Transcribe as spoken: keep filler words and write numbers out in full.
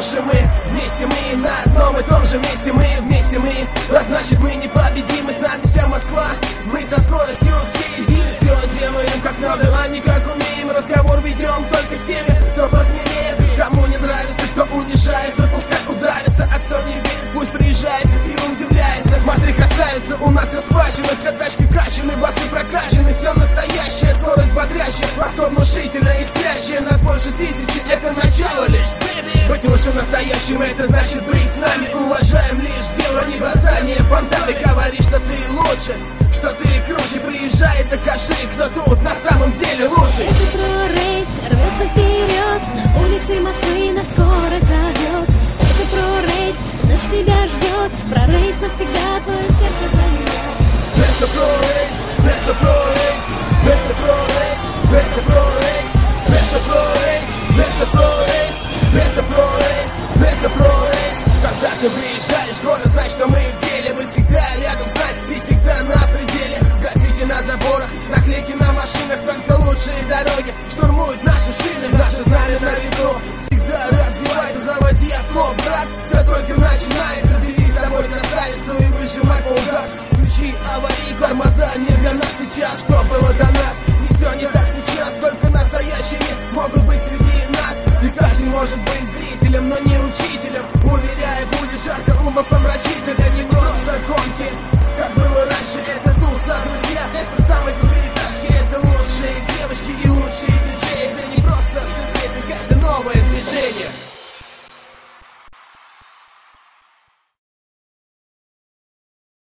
же мы, вместе мы, на одном и том же месте мы, вместе мы, а значит мы непобедимы, с нами вся Москва. Мы со скоростью все едины, все делаем как надо, а не как умеем. Разговор ведем только с теми, кто посмелее. Кому не нравится, кто унижается, пускай ударится, а кто не верит, пусть приезжает и удивляется. Смотри, красавица, у нас расплачено, все тачки качаны, басы прокачаны, все настоящее, скорость бодрящая, авто внушительная и спящая. Нас больше тысячи, это начало лишь. Быть лучше настоящим, это значит быть с нами. Уважаем лишь дело, не бросание понтами. Говори, что ты лучше, что ты круче. Приезжай, докажи, кто тут на самом деле лучше. Это про-рейс, рвется вперед, на улице Москвы нас скорость зовет. Это про-рейс, ночь тебя ждет, про-рейс навсегда твое сердце займет. Это про-рейс, это про-рейс, это про-рейс, это про-рейс, это про-рейс, это про-рейс, это про-рейс, это про-рейс. Когда ты приезжаешь в город, знай, что мы